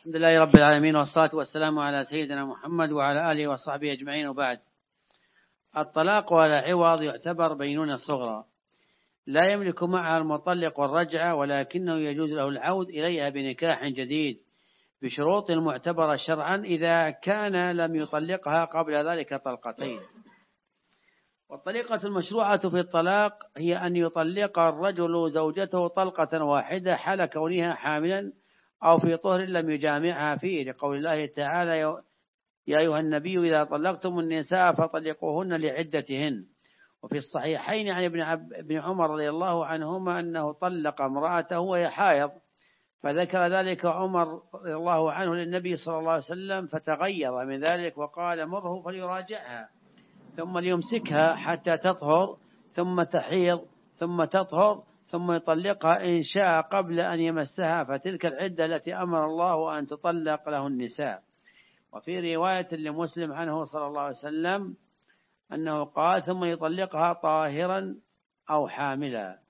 الحمد لله رب العالمين، والصلاة والسلام على سيدنا محمد وعلى آله وصحبه أجمعين، وبعد. الطلاق ولا عوض يعتبر بينونة صغرى، لا يملك معها المطلق الرجعة، ولكنه يجوز له العود إليها بنكاح جديد بشروط معتبرة شرعا إذا كان لم يطلقها قبل ذلك طلقتين. والطريقة المشروعة في الطلاق هي أن يطلق الرجل زوجته طلقة واحدة حال كونها حاملا أو في طهر لم يجامعها فيه، لقول الله تعالى: يا أيها النبي إذا طلقتم النساء فطلقوهن لعدتهن. وفي الصحيحين عن ابن عمر رضي الله عنهما أنه طلق امرأته وهي حائض، فذكر ذلك عمر رضي الله عنه للنبي صلى الله عليه وسلم، فتغير من ذلك وقال: مره فليراجعها ثم ليمسكها حتى تطهر ثم تحيض ثم تطهر ثم يطلقها إن شاء قبل أن يمسها، فتلك العدة التي أمر الله أن تطلق له النساء. وفي رواية لمسلم عنه صلى الله عليه وسلم أنه قال: ثم يطلقها طاهرا أو حاملا.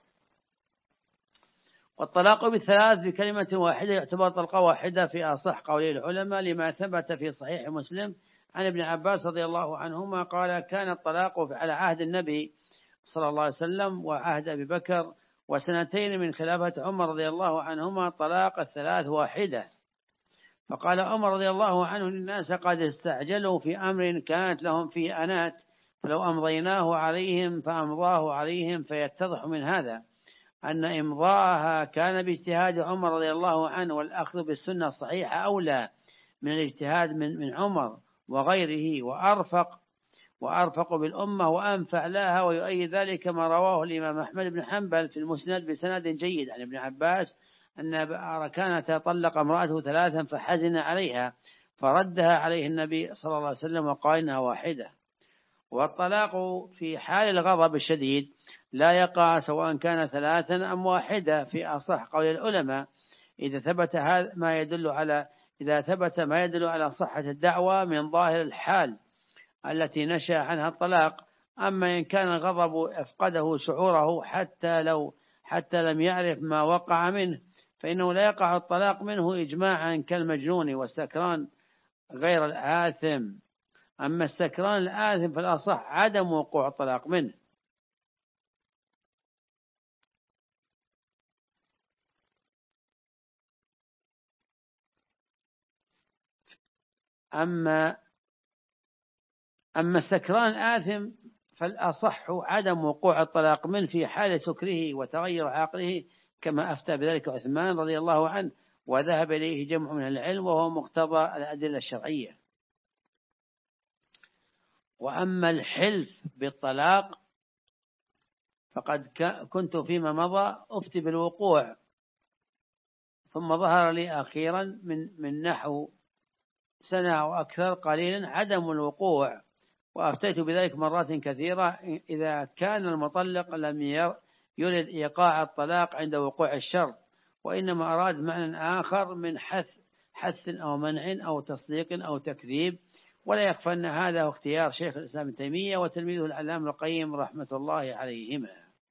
والطلاق بالثلاث بكلمة واحدة يعتبر طلقة واحدة في أصح قولي العلماء، لما ثبت في صحيح مسلم عن ابن عباس رضي الله عنهما قال: كان الطلاق على عهد النبي صلى الله عليه وسلم وعهد أبي بكر وسنتين من خلافة عمر رضي الله عنهما طلاق الثلاث واحدة. فقال عمر رضي الله عنه: الناس قد استعجلوا في أمر كانت لهم فيه أنات، فلو أمضيناه عليهم فأمضاه عليهم. فيتضح من هذا أن إمضاءها كان باجتهاد عمر رضي الله عنه، والأخذ بالسنة الصحيحة أولى من الاجتهاد من عمر وغيره، وأرفق بالأمة وأنفع لها. ويؤيد ذلك ما رواه الإمام أحمد بن حنبل في المسند بسند جيد عن ابن عباس أن كانت طلق امرأته ثلاثا فحزن عليها فردها عليه النبي صلى الله عليه وسلم وقال إنها واحدة. والطلاق في حال الغضب الشديد لا يقع سواء كان ثلاثا أم واحدة في أصح قول العلماء، إذا ثبت ما يدل على صحة الدعوة من ظاهر الحال التي نشأ عنها الطلاق. أما إن كان الغضب أفقده شعوره حتى لم يعرف ما وقع منه، فإنه لا يقع الطلاق منه إجماعا كالمجنون والسكران غير الآثم. أما السكران الآثم فالأصح عدم وقوع الطلاق منه. أما السكران الآثم فالأصح عدم وقوع الطلاق منه في حال سكره وتغير عقله، كما أفتى بذلك عثمان رضي الله عنه، وذهب إليه جمع من العلم، وهو مقتضى الأدلة الشرعية. وأما الحلف بالطلاق فقد كنت فيما مضى أفتي بالوقوع، ثم ظهر لي أخيرا من نحو سنة أو أكثر قليلا عدم الوقوع، وأفتيت بذلك مرات كثيرة إذا كان المطلق لم يرد إيقاع الطلاق عند وقوع الشر، وإنما أراد معنى آخر من حث أو منع أو تصديق أو تكذيب. ولا يخفى أن هذا هو اختيار شيخ الإسلام ابن تيمية وتلميذه العلامة القيم رحمة الله عليهما.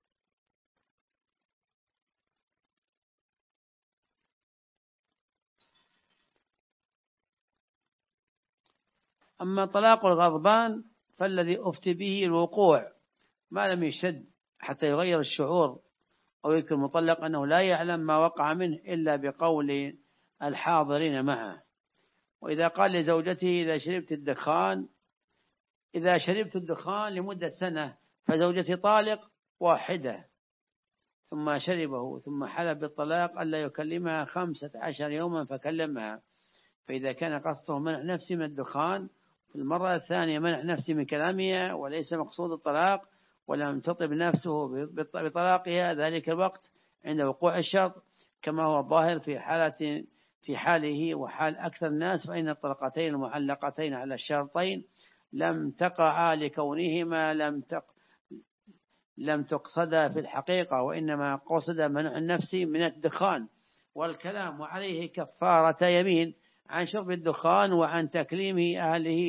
أما طلاق الغضبان فالذي أفتي به الوقوع ما لم يشد حتى يغير الشعور، أو يذكر المطلق أنه لا يعلم ما وقع منه إلا بقول الحاضرين معه. وإذا قال لزوجته: إذا شربت الدخان لمدة سنة فزوجتي طالق واحدة، ثم شربه ثم حلف بالطلاق ألا يكلمها 15 يوما فكلمها، فإذا كان قصده منع نفسه من الدخان، في المرة الثانية منع نفسه من كلامها وليس مقصود الطلاق، ولم تطب نفسه بطلاقها ذلك الوقت عند وقوع الشرط، كما هو الظاهر في حاله وحال أكثر الناس، فإن الطلقتين المعلقتين على الشرطين لم تقعا لكونهما لم تقصدا في الحقيقة، وإنما قصد منع النفس من الدخان والكلام، وعليه كفارة يمين عن شرب الدخان وعن تكليم أهله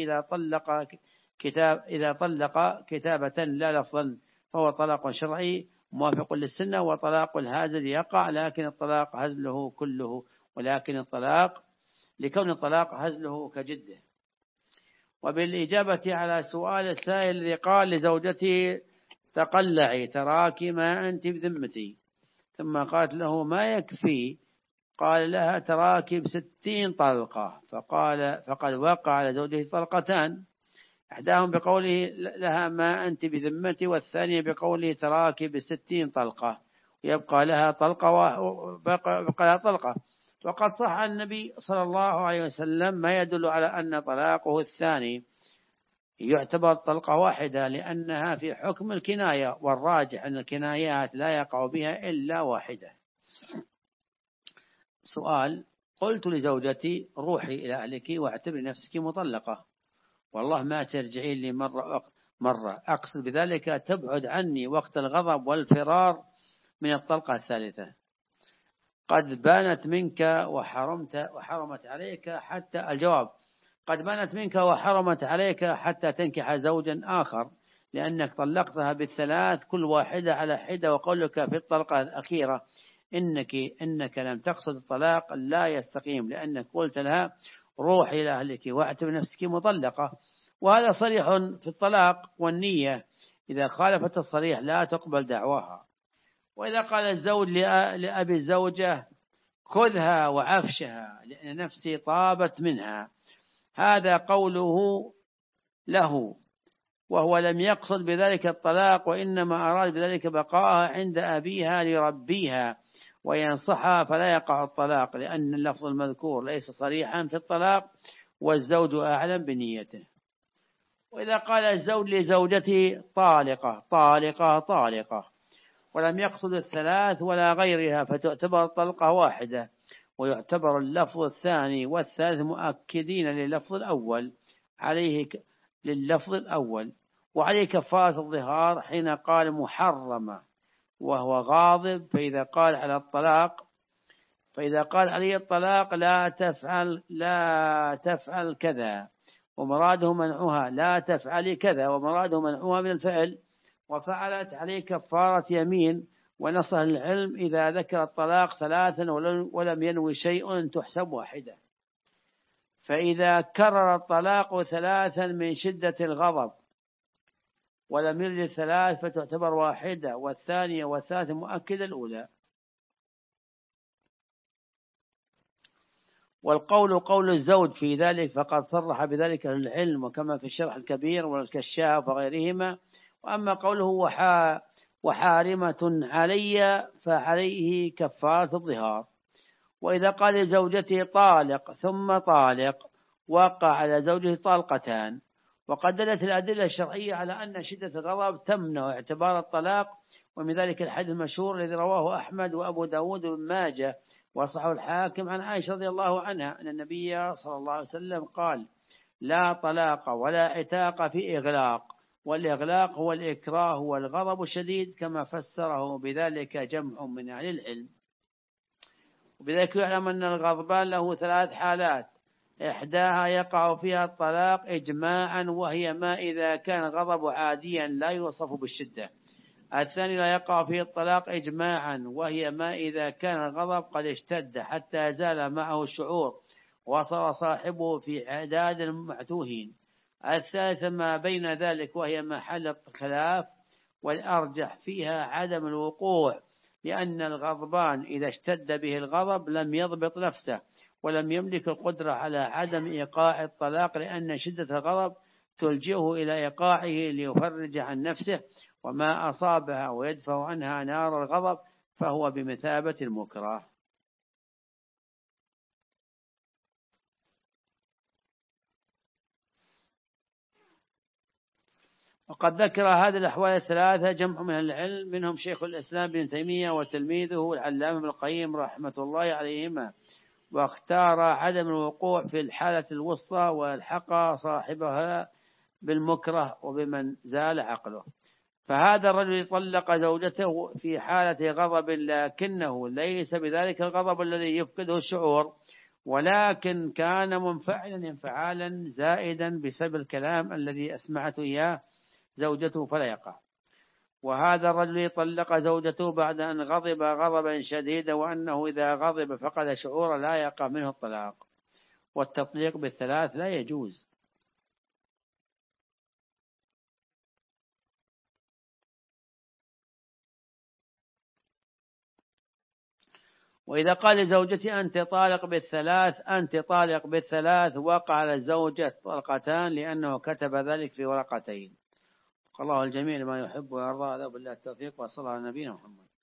إذا طلق كتابة لا لفظا، فهو طلاق شرعي موافق للسنة. وطلاق الهازل يقع، لكن الطلاق هزله كله، ولكن الطلاق لكون الطلاق هزله كجده. وبالإجابة على سؤال السائل الذي قال لزوجتي تقلعي تراك ما أنت بذمتي، ثم قالت له ما يكفي، قال لها تراك ب60 طلقة، فقد وقع على زوجه طلقتان، إحداهم بقوله لها ما أنت بذمتي، والثانية بقوله تراك ب60 طلقة، ويبقى لها طلقة. وقد صح عن النبي صلى الله عليه وسلم ما يدل على أن طلاقه الثاني يعتبر طلقة واحدة، لأنها في حكم الكناية، والراجح أن الكنايات لا يقع بها إلا واحدة. سؤال: قلت لزوجتي روحي إلى أهلك واعتبري نفسك مطلقة، والله ما ترجعين لي مرة، أقصد بذلك تبعد عني وقت الغضب والفرار من الطلقة الثالثة. قد بانت منك وحرمت عليك حتى الجواب: قد بانت منك وحرمت عليك حتى تنكح زوجا آخر، لأنك طلقتها بالثلاث كل واحدة على حدة، وقولك في الطلقة الأخيرة إنك لم تقصد الطلاق لا يستقيم، لأنك قلت لها روحي إلى أهلك واعتبر نفسك مطلقة، وهذا صريح في الطلاق، والنية إذا خالفت الصريح لا تقبل دعواها. وإذا قال الزوج لأبي الزوجة خذها وعفشها لأن نفسي طابت منها، هذا قوله له، وهو لم يقصد بذلك الطلاق، وإنما أراد بذلك بقاءها عند أبيها ليربيها وينصحها، فلا يقع الطلاق، لأن اللفظ المذكور ليس صريحا في الطلاق، والزوج أعلم بنيته. وإذا قال الزوج لزوجته طالقة ولم يقصد الثلاث ولا غيرها، فتعتبر طلقة واحدة، ويعتبر اللفظ الثاني والثالث مؤكدين لللفظ الأول، وعليه كفارة الظهار حين قال محرمة وهو غاضب. فإذا قال عليه الطلاق لا تفعل كذا ومراده منعها، لا تفعلي كذا ومراده منعها من الفعل، وفعلت عليه كفارة يمين. ونص العلم إذا ذكر الطلاق ثلاثا ولم ينوي شيء تحسب واحدة. فإذا كرر الطلاق ثلاثا من شدة الغضب ولم يرد الثلاث فتعتبر واحدة، والثانية والثالثة مؤكدة الأولى. والقول قول الزوج في ذلك، فقد صرح بذلك العلم، وكما في الشرح الكبير والكشاف وغيرهما. وأما قوله وحارمة علي فعليه كفارة الظهار. وإذا قال لزوجته طالق ثم طالق وقع على زوجه طلقتان. وقد دلت الأدلة الشرعية على أن شدة الغضب تمنع اعتبار الطلاق، ومن ذلك الحديث المشهور الذي رواه أحمد وأبو داود وابن ماجه وصححه الحاكم عن عائشة رضي الله عنها أن النبي صلى الله عليه وسلم قال: لا طلاق ولا عتاق في إغلاق، والإغلاق هو الإكراه والغضب الشديد، كما فسره بذلك جمع من أهل العلم. وبذلك يعلم أن الغضبان له 3 حالات: إحداها يقع فيها الطلاق إجماعا، وهي ما إذا كان غضب عاديا لا يوصف بالشدة. الثاني لا يقع فيه الطلاق إجماعا، وهي ما إذا كان الغضب قد اشتد حتى زال معه الشعور وصار صاحبه في عداد المعتوهين. الثالث ما بين ذلك، وهي محل الخلاف، والأرجح فيها عدم الوقوع، لأن الغضبان إذا اشتد به الغضب لم يضبط نفسه ولم يملك القدرة على عدم إيقاع الطلاق، لأن شدة الغضب تلجئه إلى إيقاعه ليفرج عن نفسه، وما أصابها ويدفع عنها نار الغضب فهو بمثابة المكره. وقد ذكر هذه الأحوال 3 جمع من العلم، منهم شيخ الإسلام ابن تيمية وتلميذه العلامة ابن القيم رحمة الله عليهما، واختار عدم الوقوع في الحالة الوسطى، والحق صاحبها بالمكره وبمن زال عقله. فهذا الرجل طلق زوجته في حالة غضب، لكنه ليس بذلك الغضب الذي يفقده الشعور، ولكن كان منفعلا انفعالا زائدا بسبب الكلام الذي أسمعته إياه زوجته فلا يقع. وهذا الرجل طلق زوجته بعد أن غضب غضبا شديدا، وأنه إذا غضب فقد شعور لا يقع منه الطلاق. والتطليق بالثلاث لا يجوز. وإذا قال لزوجتي أنت طالق بالثلاث أنت طالق بالثلاث، وقع على الزوجة طلقتان لأنه كتب ذلك في ورقتين. الله الجميع لما يحب ويرضى. هذا بالله التوفيق، وصلى على نبينا محمد.